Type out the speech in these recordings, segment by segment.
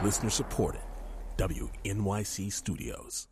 Listener supported. WNYC Studios.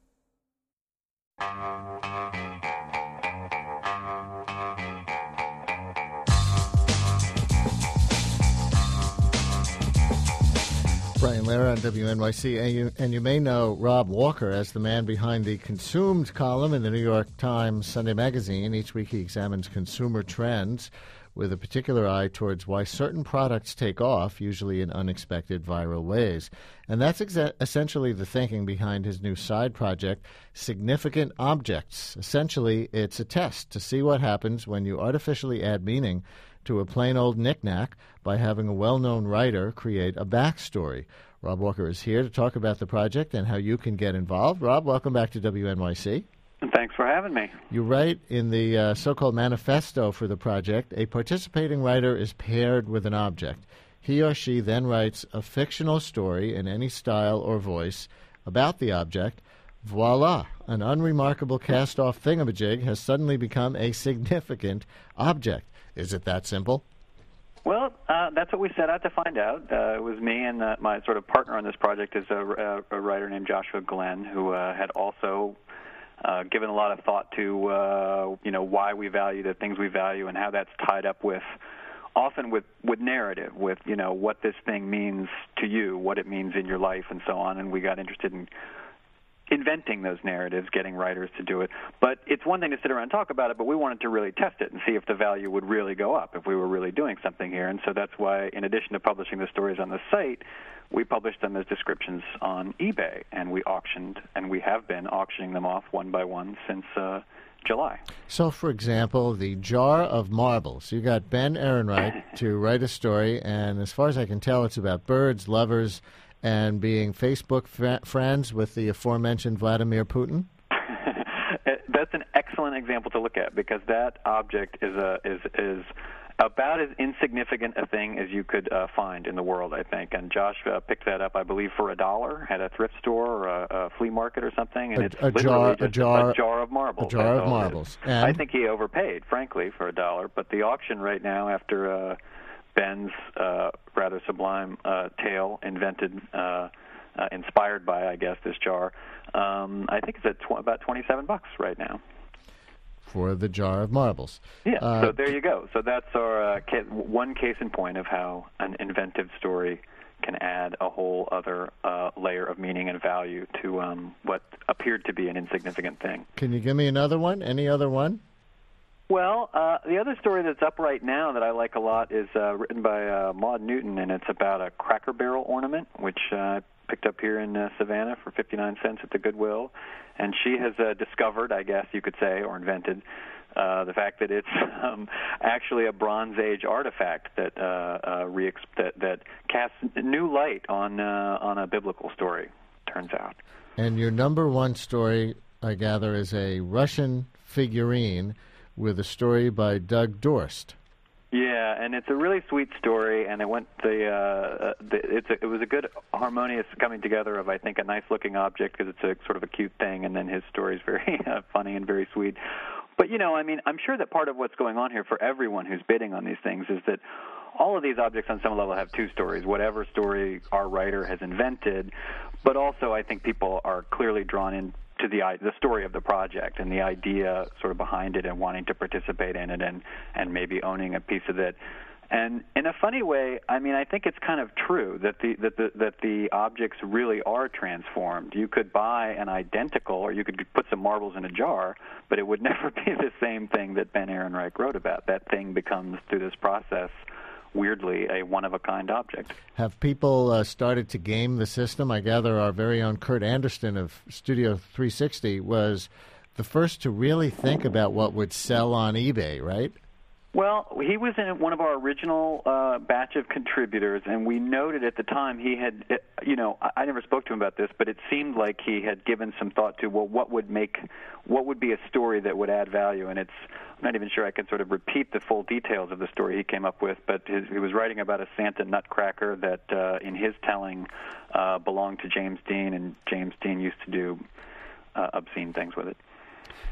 Brian Lehrer on WNYC, and you may know Rob Walker as the man behind the Consumed column in the New York Times Sunday Magazine. Each week he examines consumer trends with a particular eye towards why certain products take off, usually in unexpected viral ways. And that's essentially the thinking behind his new side project, Significant Objects. Essentially, it's a test to see what happens when you artificially add meaning to a plain old knick-knack by having a well-known writer create a backstory. Rob Walker is here to talk about the project and how you can get involved. Rob, welcome back to WNYC. Thanks for having me. You write in the so-called manifesto for the project, a participating writer is paired with an object. He or she then writes a fictional story in any style or voice about the object. Voila! An unremarkable cast-off thingamajig has suddenly become a significant object. Is it that simple? Well, that's what we set out to find out. It was me and my sort of partner on this project is a writer named Joshua Glenn, who had also given a lot of thought to why we value the things we value and how that's tied up with often with narrative, with what this thing means to you, what it means in your life, and so on. And we got interested in inventing those narratives, getting writers to do it. But it's one thing to sit around and talk about it, but we wanted to really test it and see if the value would really go up, if we were really doing something here. And so that's why, in addition to publishing the stories on the site, we published them as descriptions on eBay, and we have been auctioning them off one by one since July. So, for example, the Jar of Marbles. You got Ben Ehrenreich to write a story, and as far as I can tell, it's about birds, lovers, and being Facebook friends with the aforementioned Vladimir Putin? That's an excellent example to look at, because that object is about as insignificant a thing as you could find in the world, I think. And Josh picked that up, I believe, for $1 at a thrift store or a flea market or something. And it's literally just a jar of marbles. A jar of marbles. And I think he overpaid, frankly, for $1. But the auction right now, after Ben's rather sublime tale inspired by, I guess, this jar, I think it's at about $27 right now. For the Jar of Marbles. Yeah, so there you go. So that's our one case in point of how an inventive story can add a whole other layer of meaning and value to what appeared to be an insignificant thing. Can you give me another one? Any other one? Well, the other story that's up right now that I like a lot is written by Maud Newton, and it's about a Cracker Barrel ornament, which I picked up here in Savannah for 59 cents at the Goodwill. And she has discovered, I guess you could say, or invented, the fact that it's actually a Bronze Age artifact that that casts new light on a biblical story, turns out. And your number one story, I gather, is a Russian figurine with a story by Doug Dorst. Yeah, and it's a really sweet story, and it was a good harmonious coming together of, I think, a nice looking object because it's a sort of a cute thing, and then his story is very funny and very sweet. But I'm sure that part of what's going on here for everyone who's bidding on these things is that all of these objects on some level have two stories, whatever story our writer has invented, but also I think people are clearly drawn in to the story of the project and the idea sort of behind it and wanting to participate in it and maybe owning a piece of it. And in a funny way, I think it's kind of true that the objects really are transformed. You could buy an identical, or you could put some marbles in a jar, but it would never be the same thing that Ben Ehrenreich wrote about. That thing becomes, through this process, weirdly a one-of-a-kind object. Have people started to game the system? I gather our very own Kurt Anderson of Studio 360 was the first to really think about what would sell on eBay, right? Well, he was in one of our original batch of contributors, and we noted at the time he had, I never spoke to him about this, but it seemed like he had given some thought to, well, what would be a story that would add value, and I'm not even sure I can sort of repeat the full details of the story he came up with, but he was writing about a Santa nutcracker that, in his telling, belonged to James Dean, and James Dean used to do obscene things with it.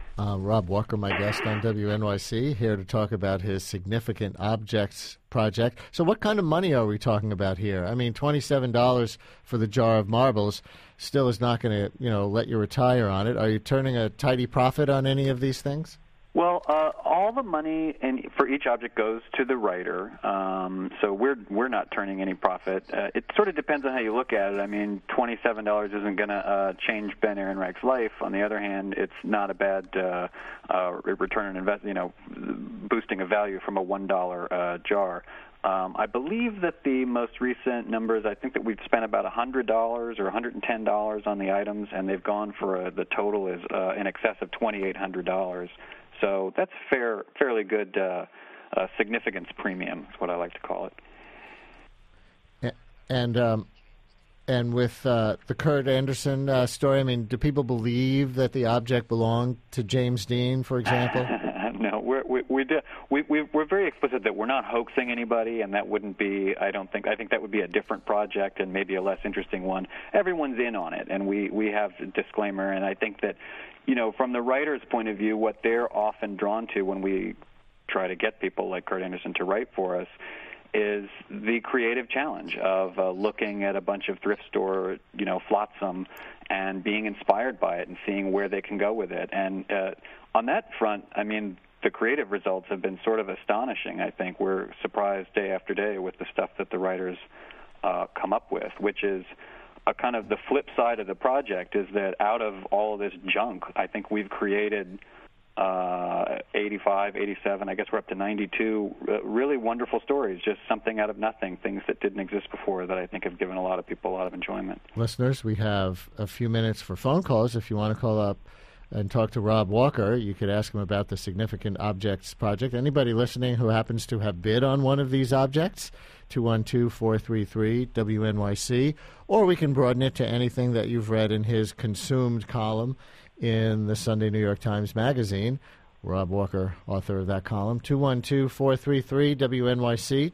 Rob Walker, my guest on WNYC, here to talk about his Significant Objects project. So what kind of money are we talking about here? I mean, $27 for the jar of marbles still is not going to, let you retire on it. Are you turning a tidy profit on any of these things? Well, all the money for each object goes to the writer, so we're not turning any profit. It sort of depends on how you look at it. I mean, $27 isn't going to change Ben Ehrenreich's life. On the other hand, it's not a bad return on investment, boosting a value from a $1 jar. I believe that the most recent numbers, I think that we've spent about $100 or $110 on the items, and they've gone for the total is in excess of $2,800. So that's fairly good significance premium is what I like to call it. And with the Kurt Anderson story, I mean, do people believe that the object belonged to James Dean, for example? No, we're very explicit that we're not hoaxing anybody, and that wouldn't be. I think that would be a different project and maybe a less interesting one. Everyone's in on it, and we have a disclaimer. And I think that, from the writer's point of view, what they're often drawn to when we try to get people like Kurt Anderson to write for us is the creative challenge of looking at a bunch of thrift store, flotsam, and being inspired by it and seeing where they can go with it. And on that front, I mean, the creative results have been sort of astonishing. I think we're surprised day after day with the stuff that the writers come up with, which is a kind of the flip side of the project is that out of all of this junk, I think we've created 85, 87, I guess we're up to 92 really wonderful stories, just something out of nothing, things that didn't exist before that I think have given a lot of people a lot of enjoyment. Listeners, we have a few minutes for phone calls. If you want to call up and talk to Rob Walker, you could ask him about the Significant Objects project. Anybody listening who happens to have bid on one of these objects, 212-433-WNYC, or we can broaden it to anything that you've read in his consumed column in the Sunday New York Times Magazine. Rob Walker, author of that column, 212-433-WNYC,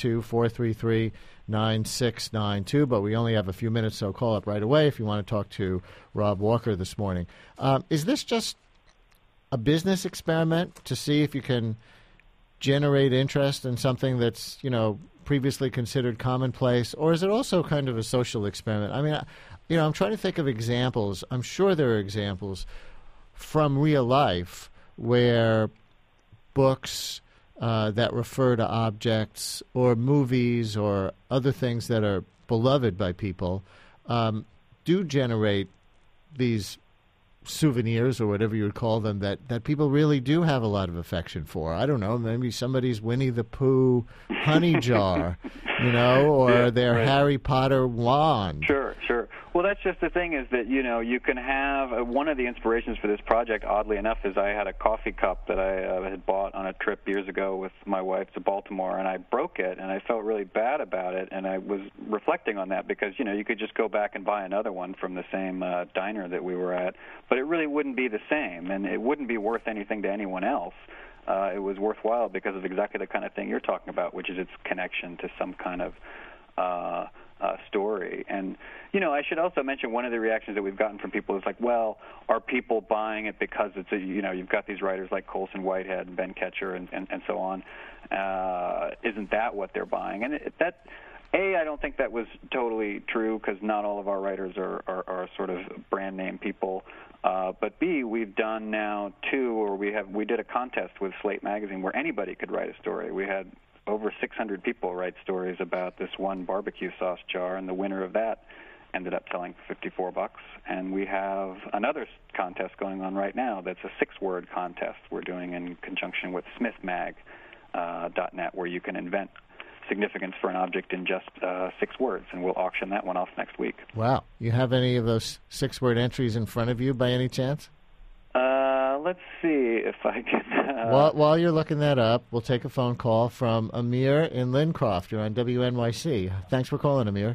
212-433-9692. But we only have a few minutes, so call up right away if you want to talk to Rob Walker this morning. Is this just a business experiment to see if you can generate interest in something that's, previously considered commonplace, or is it also kind of a social experiment? I mean, I'm trying to think of examples. I'm sure there are examples from real life where books that refer to objects or movies or other things that are beloved by people do generate these souvenirs or whatever you would call them that people really do have a lot of affection for. I don't know, maybe somebody's Winnie the Pooh honey jar, or their right. Harry Potter wand. Sure. Well, that's just the thing is that, you can have one of the inspirations for this project, oddly enough, is I had a coffee cup that I had bought on a trip years ago with my wife to Baltimore, and I broke it, and I felt really bad about it, and I was reflecting on that because, you could just go back and buy another one from the same diner that we were at, but it really wouldn't be the same, and it wouldn't be worth anything to anyone else. It was worthwhile because of exactly the kind of thing you're talking about, which is its connection to some kind of story. And, I should also mention one of the reactions that we've gotten from people is like, well, are people buying it because it's you've got these writers like Colson Whitehead and Ben Ketcher and so on. Isn't that what they're buying? And I don't think that was totally true because not all of our writers are sort of brand name people. But B, we've done now we did a contest with Slate Magazine where anybody could write a story. We had over 600 people write stories about this one barbecue sauce jar, and the winner of that ended up selling for $54. And we have another contest going on right now that's a 6-word contest we're doing in conjunction with SmithMag.net, where you can invent significance for an object in just 6 words, and we'll auction that one off next week. Wow. You have any of those 6-word entries in front of you by any chance? Let's see if I can... While you're looking that up, we'll take a phone call from Amir in Lincroft. You're on WNYC. Thanks for calling, Amir.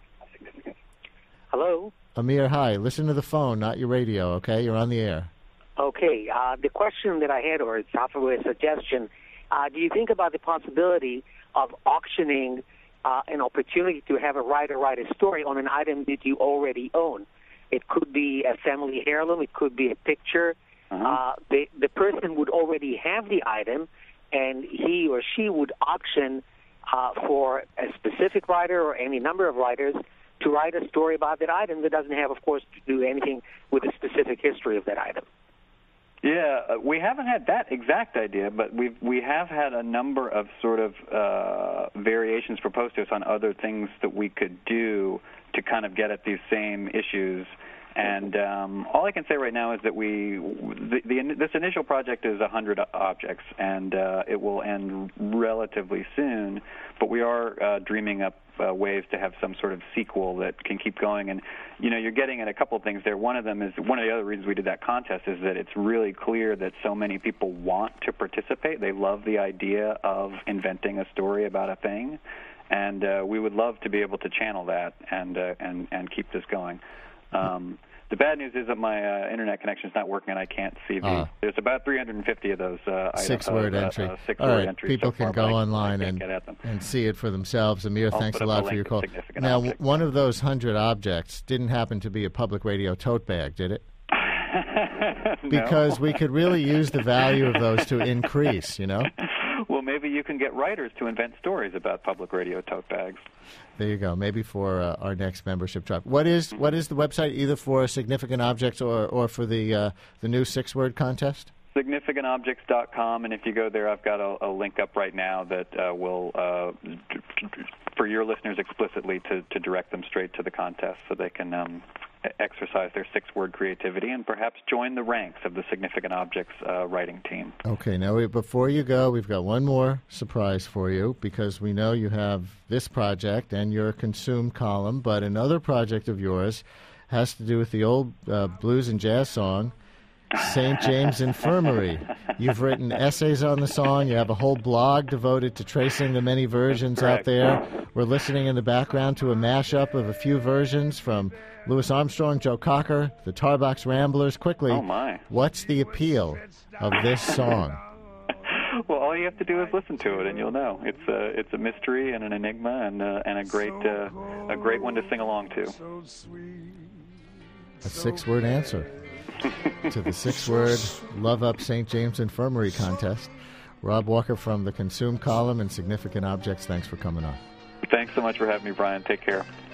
Hello? Amir, hi. Listen to the phone, not your radio, okay? You're on the air. Okay. The question that I had, or it's probably a suggestion, do you think about the possibility of auctioning an opportunity to have a writer write a story on an item that you already own? It could be a family heirloom. It could be a picture. the person would already have the item, and he or she would auction for a specific writer or any number of writers to write a story about that item that doesn't have, of course, to do anything with the specific history of that item. Yeah, we haven't had that exact idea, but we have had a number of sort of variations proposed to us on other things that we could do to kind of get at these same issues. And all I can say right now is that this initial project is 100 objects, and it will end relatively soon. But we are dreaming up ways to have some sort of sequel that can keep going. And you're getting at a couple of things there. One of them is one of the other reasons we did that contest is that it's really clear that so many people want to participate. They love the idea of inventing a story about a thing, and we would love to be able to channel that and keep this going. The bad news is that my internet connection is not working, and I can't see there's about 350 of those six-word entry. Six-word All right, entries people so can far, go but online and see it for themselves. Amir, thanks a lot for your call. Now, one of those 100 objects didn't happen to be a public radio tote bag, did it? No. Because we could really use the value of those to increase, Well, maybe you can get writers to invent stories about public radio tote bags. There you go. Maybe for our next membership drop. What is the website, either for Significant Objects or for the new 6-word contest? SignificantObjects.com, and if you go there, I've got a link up right now that will, for your listeners explicitly, to direct them straight to the contest so they can exercise their 6-word creativity and perhaps join the ranks of the Significant Objects writing team. Okay, now before you go, we've got one more surprise for you, because we know you have this project and your Consumed column, but another project of yours has to do with the old blues and jazz song, St. James Infirmary. You've written essays on the song. You have a whole blog devoted to tracing the many versions out there. We're listening in the background to a mashup of a few versions from Louis Armstrong, Joe Cocker, the Tarbox Ramblers. Quickly, what's the appeal of this song? Well, all you have to do is listen to it, and you'll know. It's a mystery and an enigma, and a great one to sing along to. A 6-word answer to the 6-word Love Up St. James Infirmary contest. Rob Walker from the Consumed column and Significant Objects, thanks for coming on. Thanks so much for having me, Brian. Take care.